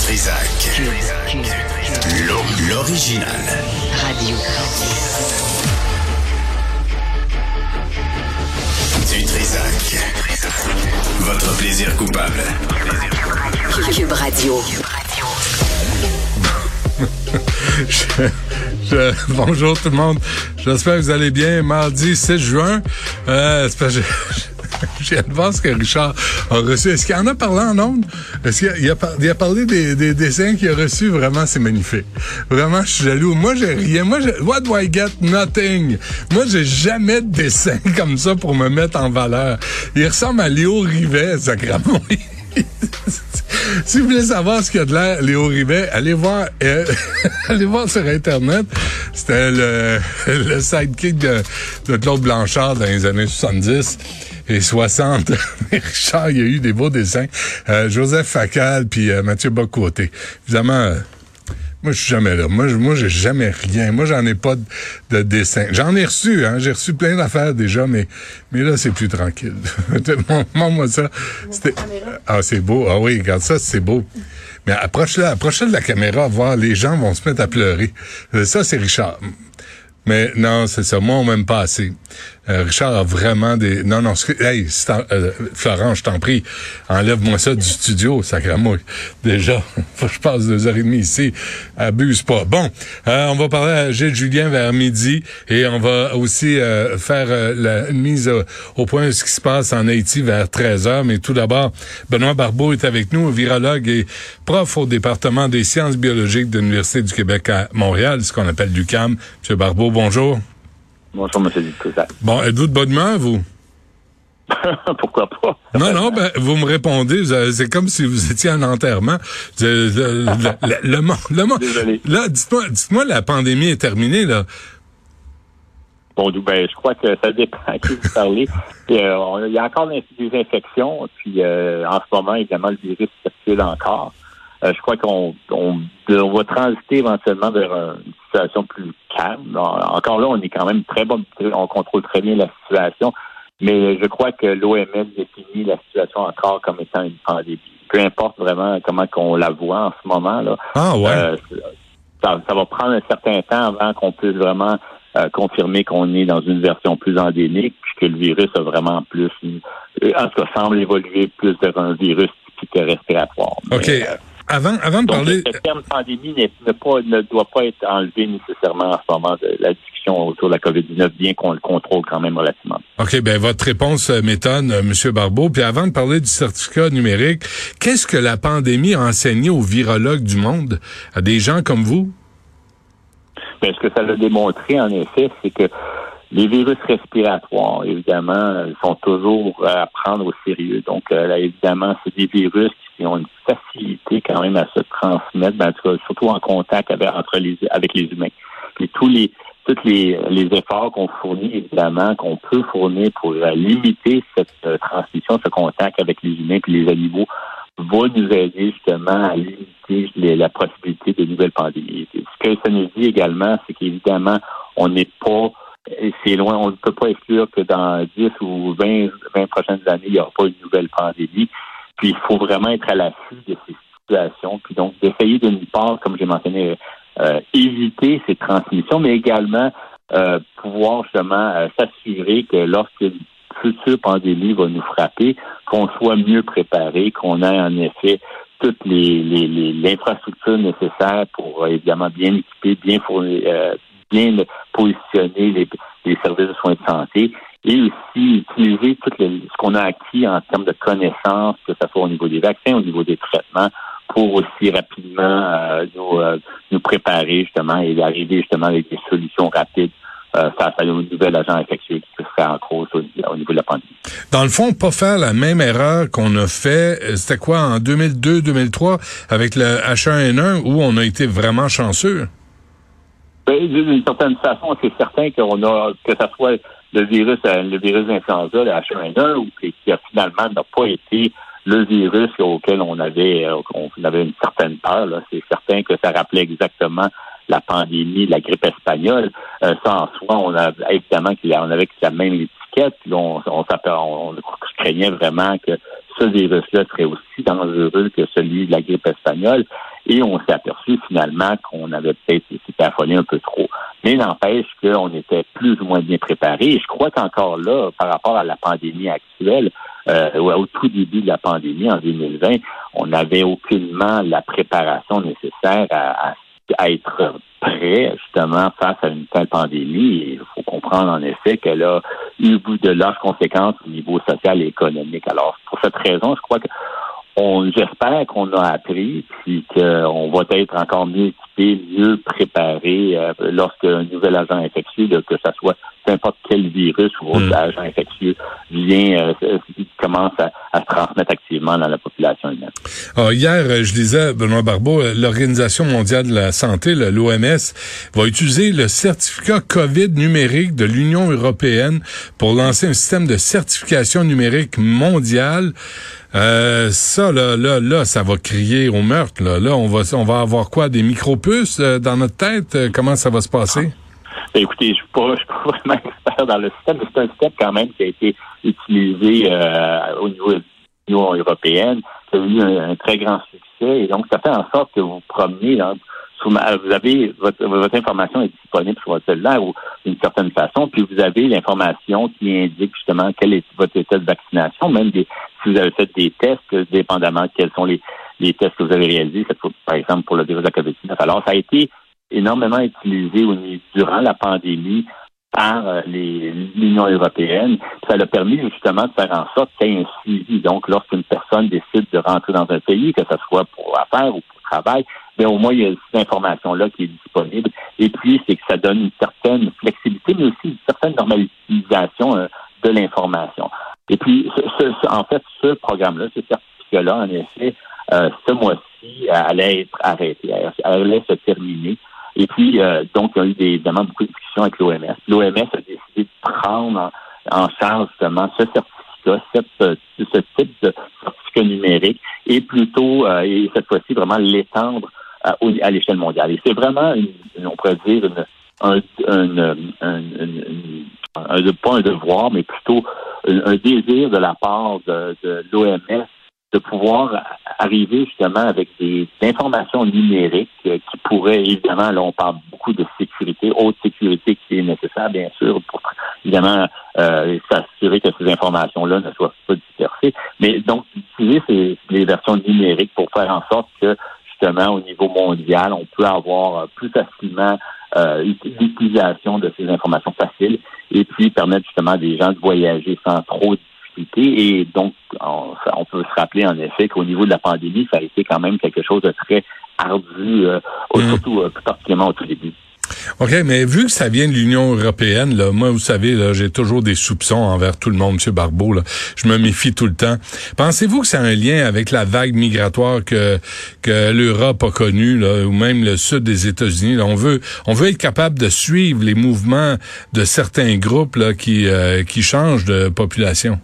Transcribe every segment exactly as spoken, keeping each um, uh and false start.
Trisac. L'original. Radio. Du Trisac. Votre plaisir coupable. Cube Radio. je, je, bonjour tout le monde. J'espère que vous allez bien. Mardi six juin. Euh, c'est pas, je, je viens de voir ce que Richard a reçu. Est-ce qu'il en a parlé en ondes? Est-ce qu'il a, il a, il a parlé des, des dessins qu'il a reçus? Vraiment, c'est magnifique. Vraiment, je suis jaloux. Moi, j'ai rien. Moi, j'ai, what do I get? Nothing. Moi, j'ai jamais de dessin comme ça pour me mettre en valeur. Il ressemble à Léo Rivet, sacrément. Si vous voulez savoir ce qu'il y a de l'air, Léo Rivet, allez voir, euh, allez voir sur Internet. C'était le, le sidekick de, de Claude Blanchard dans les années soixante-dix et soixante. Richard, il y a eu des beaux dessins. Euh, Joseph Facal puis euh, Mathieu Bock-Côté. Évidemment, euh, moi, je suis jamais là. Moi, je, moi, j'ai jamais rien. Moi, j'en ai pas de, de dessin. J'en ai reçu, hein. J'ai reçu plein d'affaires déjà, mais, mais là, c'est plus tranquille. Montre-moi ça. C'était, ah, c'est beau. Ah oui, regarde ça, c'est beau. Mais approche-la, approche-la de la caméra, voir, les gens vont se mettre à pleurer. Ça, c'est Richard. Mais non, c'est ça. Moi, on m'aime pas assez. Euh, Richard a vraiment des... Non, non, hey, euh, Florent, je t'en prie, enlève-moi ça du studio, sacrément. Déjà, faut que je passe deux heures et demie ici. Abuse pas. Bon, euh, on va parler à Gilles Julien vers midi et on va aussi euh, faire euh, la une mise euh, au point de ce qui se passe en Haïti vers treize heures. Mais tout d'abord, Benoît Barbeau est avec nous, virologue et prof au département des sciences biologiques de l'Université du Québec à Montréal, ce qu'on appelle l'U Q A M. Monsieur Barbeau, bonjour. Bonjour, M. Dutrisac. Bon, êtes-vous de bonne humeur, vous? Pourquoi pas? Non, non, ben, vous me répondez, vous avez, c'est comme si vous étiez en enterrement. Le, le, le, le, le monde, le monde. Désolé. Là, dites-moi, dites-moi, la pandémie est terminée, là. Bon, ben, je crois que ça dépend à qui vous parlez. Et, euh, on, il y a encore des infections, puis euh, en ce moment, évidemment, le virus circule encore. Euh, je crois qu'on on, on va transiter éventuellement vers une situation plus calme. Encore là, on est quand même très bon, on contrôle très bien la situation, mais je crois que l'O M S définit la situation encore comme étant une pandémie. Peu importe vraiment comment qu'on la voit en ce moment, là. Ah ouais. Euh, ça, ça va prendre un certain temps avant qu'on puisse vraiment euh, confirmer qu'on est dans une version plus endémique, puis que le virus a vraiment plus, euh, en tout cas, semble évoluer plus vers un virus typique respiratoire. OK. Mais, euh, Avant, avant de Donc, parler... le terme pandémie n'est, ne, pas, ne doit pas être enlevé nécessairement en ce moment de la discussion autour de la covid dix-neuf, bien qu'on le contrôle quand même relativement. OK, ben votre réponse m'étonne, M. Barbeau. Puis avant de parler du certificat numérique, qu'est-ce que la pandémie a enseigné aux virologues du monde, à des gens comme vous? Ben, ce que ça l'a démontré, en effet, c'est que les virus respiratoires, évidemment, sont toujours à prendre au sérieux. Donc, euh, là, évidemment, c'est des virus qui ont une facilité quand même à se transmettre, ben, en tout cas, surtout en contact avec, entre les, avec les humains. Et tous les tous les, les efforts qu'on fournit, évidemment, qu'on peut fournir pour euh, limiter cette euh, transmission, ce contact avec les humains et les animaux, va nous aider justement à limiter les, la possibilité de nouvelles pandémies. Ce que ça nous dit également, c'est qu'évidemment, on n'est pas c'est loin, on ne peut pas exclure que dans dix ou vingt, vingt prochaines années, il n'y aura pas une nouvelle pandémie. Puis il faut vraiment être à l'affût de ces situations. Puis donc, d'essayer d'une part, comme j'ai mentionné, euh, éviter ces transmissions, mais également euh, pouvoir justement euh, s'assurer que lorsqu'une future pandémie va nous frapper, qu'on soit mieux préparé, qu'on ait en effet toutes les, les, les l'infrastructure nécessaire pour euh, évidemment bien équiper, bien fournir, euh, bien positionner les, les services de soins de santé et aussi utiliser tout le, ce qu'on a acquis en termes de connaissances, que ce soit au niveau des vaccins, au niveau des traitements, pour aussi rapidement euh, nous, euh, nous préparer justement et arriver justement avec des solutions rapides euh, face à un nouvel agent infectieux qui peut se faire en cause au, au niveau de la pandémie. Dans le fond, pas faire la même erreur qu'on a fait, c'était quoi, en deux mille deux deux mille trois avec le H un N un où on a été vraiment chanceux? Ben, d'une certaine façon, c'est certain qu'on a, que ça soit le virus, le virus d'influenza, le H un N un, ou qui a finalement n'a pas été le virus auquel on avait, on avait une certaine peur, là. C'est certain que ça rappelait exactement la pandémie de la grippe espagnole. Euh, ça, en soi, on a évidemment qu'on avait la même étiquette. Puis on, on, on, on craignait vraiment que ce virus-là serait aussi dangereux que celui de la grippe espagnole. Et on s'est aperçu finalement qu'on avait peut-être été affolé un peu trop. Mais n'empêche qu'on était plus ou moins bien préparé. Et je crois qu'encore là, par rapport à la pandémie actuelle, euh, au tout début de la pandémie en deux mille vingt, on n'avait aucunement la préparation nécessaire à, à, à être prêt justement face à une telle pandémie. Et il faut comprendre en effet qu'elle a eu de larges conséquences au niveau social et économique. Alors, pour cette raison, je crois que On, j'espère qu'on a appris, puis qu'on va être encore mieux équipé, mieux préparé euh, lorsqu'un nouvel agent infectieux, là, que ce soit n'importe quel virus ou autre mmh. agent infectieux, vient, euh, commence à, à se transmettre activement dans la population humaine. Alors, hier, je disais, Benoît Barbeau, l'Organisation mondiale de la santé, l'O M S, va utiliser le certificat COVID numérique de l'Union européenne pour lancer un système de certification numérique mondiale. Euh, ça, là, là, là, ça va crier au meurtre, là. Là, on va, on va avoir quoi? Des micro-puces euh, dans notre tête? Euh, comment ça va se passer? Ben, écoutez, je suis pas, je suis pas vraiment expert dans le système, mais c'est un système quand même qui a été utilisé euh, au niveau de l'Union européenne, qui a eu un, un très grand succès, et donc ça fait en sorte que vous vous promenez, là, vous avez votre, votre information est disponible sur votre cellulaire ou d'une certaine façon, puis vous avez l'information qui indique justement quel est votre état de vaccination, même des, si vous avez fait des tests, dépendamment de quels sont les, les tests que vous avez réalisés, cette fois, par exemple pour le virus de la COVID dix-neuf. Alors, ça a été énormément utilisé au, durant la pandémie par euh, les, l'Union européenne. Ça a permis justement de faire en sorte qu'il y ait un suivi. Donc, lorsqu'une personne décide de rentrer dans un pays, que ce soit pour affaires ou pour travail, mais au moins, il y a cette information-là qui est disponible. Et puis, c'est que ça donne une certaine flexibilité, mais aussi une certaine normalisation euh, de l'information. Et puis, ce, ce, en fait, ce programme-là, ce certificat-là, en effet, euh, ce mois-ci, allait être arrêté, allait se terminer. Et puis, euh, donc, il y a eu des, évidemment beaucoup de discussions avec l'O M S. L'O M S a décidé de prendre en, en charge, justement, ce certificat, cette, ce type de certificat numérique, et plutôt, euh, et cette fois-ci, vraiment l'étendre à, à l'échelle mondiale. Et c'est vraiment, une, on pourrait dire, une, un, un, un, un, un, un, pas un devoir, mais plutôt un, un désir de la part de, de l'O M S de pouvoir arriver justement avec des informations numériques euh, qui pourraient, évidemment, là on parle beaucoup de sécurité, haute sécurité qui est nécessaire, bien sûr, pour évidemment euh, s'assurer que ces informations-là ne soient pas dispersées, mais donc utiliser ces, les versions numériques pour faire en sorte que, justement, au niveau mondial, on peut avoir plus facilement euh, l'utilisation de ces informations faciles et puis permettre justement à des gens de voyager sans trop de et donc, on, on peut se rappeler en effet qu'au niveau de la pandémie, ça a été quand même quelque chose de très ardu, euh, mmh. surtout euh, plus particulièrement au tout début. OK, mais vu que ça vient de l'Union européenne, là, moi, vous savez, là, j'ai toujours des soupçons envers tout le monde, M. Barbeau, là. Je me méfie tout le temps. Pensez-vous que ça a un lien avec la vague migratoire que que l'Europe a connue, là, ou même le sud des États-Unis? Là, on veut on veut être capable de suivre les mouvements de certains groupes là, qui euh, qui changent de population.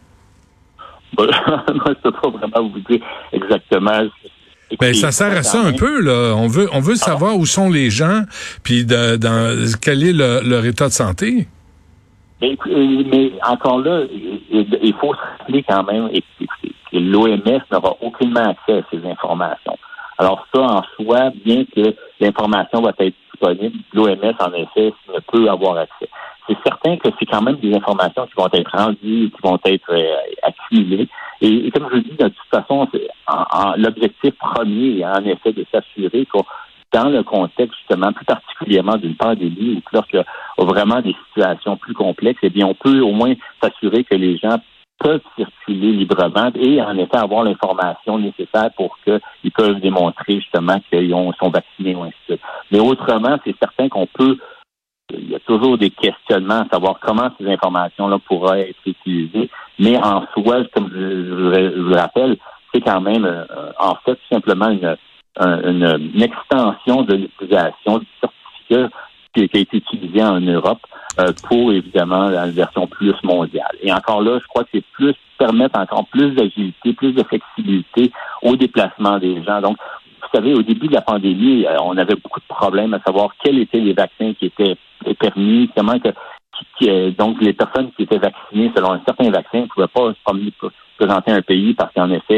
Moi, je ne peux pas vraiment vous dire exactement. Ben, ça sert à ça un peu, là. On veut, on veut savoir où sont les gens, puis de, dans, quel est le, leur état de santé. Mais, mais encore là, il faut se rappeler quand même que l'O M S n'aura aucunement accès à ces informations. Alors ça, en soi, bien que l'information va être disponible, l'O M S, en effet, ne peut avoir accès. C'est certain que c'est quand même des informations qui vont être rendues, qui vont être euh, accumulées. Et, et comme je le dis, de toute façon, c'est en, en, l'objectif premier est en effet de s'assurer que dans le contexte, justement, plus particulièrement d'une pandémie, ou lorsqu'il y a vraiment des situations plus complexes, eh bien, on peut au moins s'assurer que les gens peuvent circuler librement et, en effet, avoir l'information nécessaire pour qu'ils peuvent démontrer, justement, qu'ils ont, sont vaccinés ou ainsi de suite. Mais autrement, c'est certain qu'on peut il y a toujours des questionnements à savoir comment ces informations-là pourraient être utilisées. Mais en soi, comme je, je, je le rappelle, c'est quand même, euh, en fait, simplement une, une, une extension de l'utilisation du certificat qui, qui a été utilisé en Europe euh, pour, évidemment, la version plus mondiale. Et encore là, je crois que c'est plus permettre encore plus d'agilité, plus de flexibilité au déplacement des gens. Donc, vous savez, au début de la pandémie, on avait beaucoup de problèmes à savoir quels étaient les vaccins qui étaient permis, comment que qui, qui, donc les personnes qui étaient vaccinées selon un certain vaccin ne pouvaient pas se promener pour présenter un pays parce qu'en effet,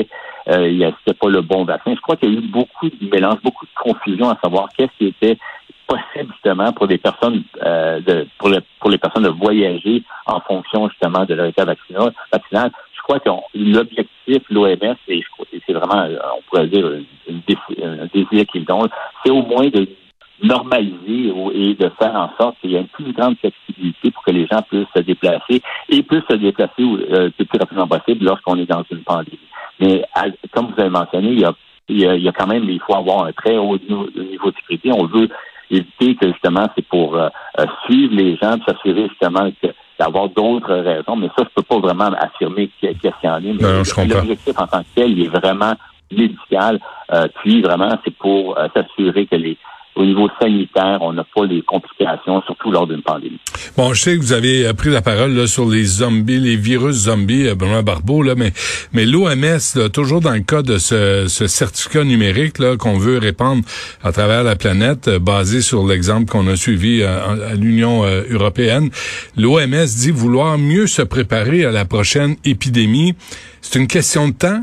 euh, il y a, c'était pas le bon vaccin. Je crois qu'il y a eu beaucoup de mélange, beaucoup de confusion à savoir qu'est-ce qui était possible justement pour des personnes euh, de pour, le, pour les personnes de voyager en fonction justement de leur état vaccinal. vaccinal. Je crois que l'objectif, l'O M S, et je crois que c'est vraiment, on pourrait dire, une défi, un désir qu'ils ont, c'est au moins de normaliser et de faire en sorte qu'il y ait une plus grande flexibilité pour que les gens puissent se déplacer et puissent se déplacer euh, le plus rapidement possible lorsqu'on est dans une pandémie. Mais à, comme vous avez mentionné, il y a, il y a, il y a quand même, il faut avoir un très haut niveau, niveau de sécurité. On veut éviter que justement c'est pour euh, suivre les gens, s'assurer justement que d'avoir d'autres raisons, mais ça, je peux pas vraiment affirmer qu'est-ce qu'il y en a. Mais non, je comprends. L'objectif en tant que tel, il est vraiment médical, euh, puis vraiment, c'est pour euh, s'assurer que les au niveau sanitaire, on n'a pas les complications, surtout lors d'une pandémie. Bon, je sais que vous avez pris la parole là, sur les zombies, les virus zombies, Benoît Barbeau, là, mais mais l'O M S, là, toujours dans le cas de ce, ce certificat numérique là qu'on veut répandre à travers la planète, euh, basé sur l'exemple qu'on a suivi euh, à l'Union euh, européenne, l'O M S dit vouloir mieux se préparer à la prochaine épidémie. C'est une question de temps?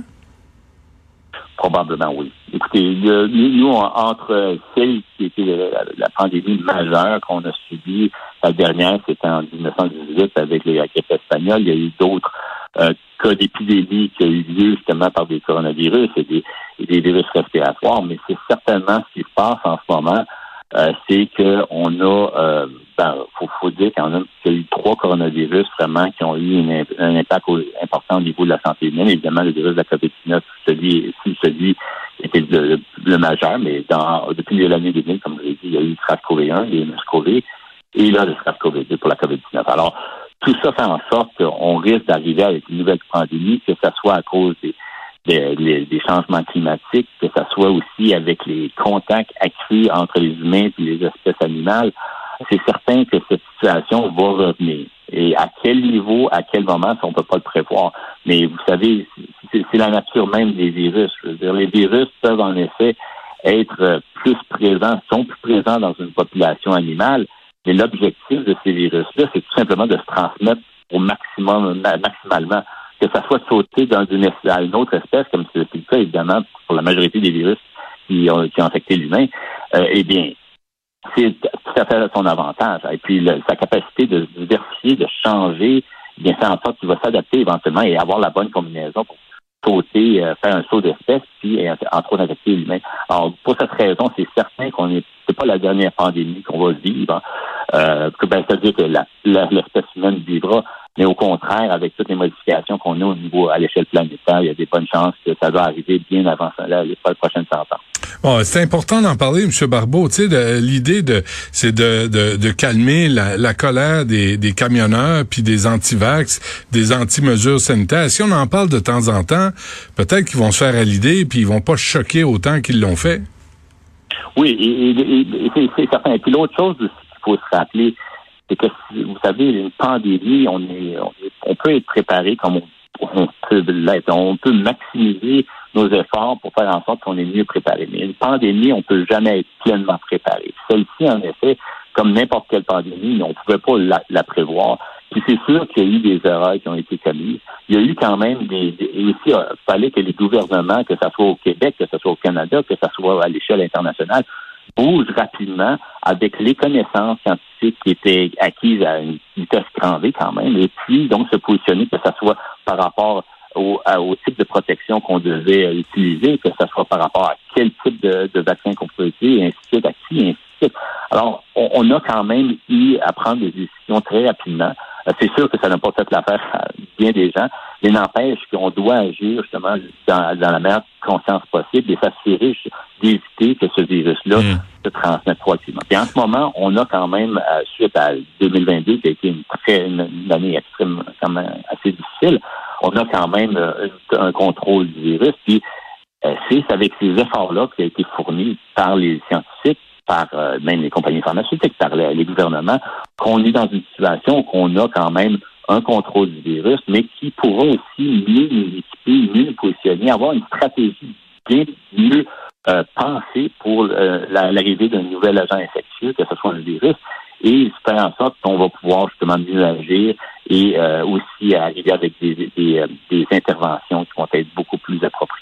Probablement oui. Écoutez, le, nous, entre celle qui était la, la pandémie majeure qu'on a subie, la dernière, c'était en dix-neuf cent dix-huit avec les, la grippe espagnole, il y a eu d'autres euh, cas d'épidémie qui ont eu lieu justement par des coronavirus et des, et des virus respiratoires, mais c'est certainement ce qui se passe en ce moment, euh, c'est qu'on a, euh, ben, faut, faut dire qu'il y en a, qu'il y a eu trois coronavirus vraiment qui ont eu une, un impact au, important au niveau de la santé humaine. Évidemment, le virus de la covid dix-neuf, celui, celui était le, le, le majeur, mais dans, depuis l'année deux mille, comme je l'ai dit, il y a eu le SARS-CoV un, les MERS-CoV, et là, le SARS-CoV deux pour la covid dix-neuf. Alors, tout ça fait en sorte qu'on risque d'arriver avec une nouvelle pandémie, que ce soit à cause des, des, des, des changements climatiques, que ce soit aussi avec les contacts accrus entre les humains et les espèces animales. C'est certain que cette situation va revenir. Et à quel niveau, à quel moment, ça, on ne peut pas le prévoir. Mais vous savez, c'est, c'est la nature même des virus. Je veux dire, les virus peuvent en effet être plus présents, sont plus présents dans une population animale. Mais l'objectif de ces virus-là, c'est tout simplement de se transmettre au maximum, maximalement. Que ça soit sauté dans une, à une autre espèce, comme c'est le cas, évidemment, pour la majorité des virus qui ont, qui ont affecté l'humain, euh, eh bien, c'est tout à fait à son avantage. Et puis, le, sa capacité de se diversifier, de changer, bien faire en sorte qu'il va s'adapter éventuellement et avoir la bonne combinaison pour sauter, euh, faire un saut d'espèce, puis entre autres affecter l'humain. Alors, pour cette raison, c'est certain qu'on est, c'est pas la dernière pandémie qu'on va vivre. Hein. Euh, que, ben, c'est-à-dire que la, la, l'espèce humaine vivra, mais au contraire, avec toutes les modifications qu'on a au niveau à l'échelle planétaire, il y a des bonnes chances que ça va arriver bien avant ça, là, les prochaines cent ans. Bon, c'est important d'en parler, M. Barbeau. Tu sais, de, l'idée de, c'est de, de, de calmer la, la colère des, des camionneurs, puis des anti-vax, des anti-mesures sanitaires. Si on en parle de temps en temps, peut-être qu'ils vont se faire à l'idée, puis ils vont pas choquer autant qu'ils l'ont fait. Oui, et, et, et c'est, c'est certain. Et puis l'autre chose aussi qu'il faut se rappeler, c'est que, vous savez, une pandémie, on est, on, est, on peut être préparé comme on, on peut l'être. On peut maximiser nos efforts pour faire en sorte qu'on est mieux préparé. Mais une pandémie, on peut jamais être pleinement préparé. Celle-ci, en effet, comme n'importe quelle pandémie, on ne pouvait pas la, la prévoir. Puis c'est sûr qu'il y a eu des erreurs qui ont été commises. Il y a eu quand même des... des et aussi, il fallait que les gouvernements, que ce soit au Québec, que ce soit au Canada, que ce soit à l'échelle internationale, bougent rapidement avec les connaissances scientifiques qui étaient acquises à une vitesse grand V quand même, et puis donc se positionner, que ce soit par rapport Au, à, au type de protection qu'on devait euh, utiliser, que ce soit par rapport à quel type de, de vaccin qu'on peut utiliser, et ainsi de suite, à qui, et ainsi de suite. Alors, on, on a quand même eu à prendre des décisions très rapidement. Euh, c'est sûr que ça n'a pas fait l'affaire à bien des gens, mais n'empêche qu'on doit agir justement dans, dans la meilleure conscience possible et s'assurer d'éviter que ce virus-là mmh. se transmette proactivement. Puis en ce moment, on a quand même, euh, suite à deux mille vingt-deux, qui a été une, très, une, une année extrême, quand même assez difficile, on a quand même euh, un contrôle du virus. Puis euh, c'est avec ces efforts-là qui a été fourni par les scientifiques, par euh, même les compagnies pharmaceutiques, par les, les gouvernements, qu'on est dans une situation où on a quand même un contrôle du virus, mais qui pourra aussi mieux nous équiper, mieux nous positionner, avoir une stratégie bien mieux euh, pensée pour euh, la, l'arrivée d'un nouvel agent infectieux, que ce soit le virus, et faire en sorte qu'on va pouvoir justement mieux agir et euh, aussi arriver avec des, des, des interventions qui vont être beaucoup plus appropriées. Mais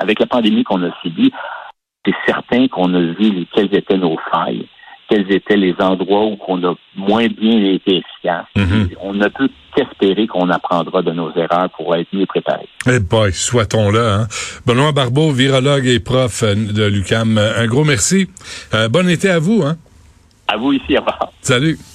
avec la pandémie qu'on a subie, c'est certain qu'on a vu quelles étaient nos failles, quels étaient les endroits où on a moins bien été efficace. Mm-hmm. On ne peut qu'espérer qu'on apprendra de nos erreurs pour être mieux préparés. Eh boy, souhaitons-le. Hein? Benoît Barbeau, virologue et prof de l'U Q A M, un gros merci. Euh, bon été à vous. Hein? À vous ici, au revoir. Salut.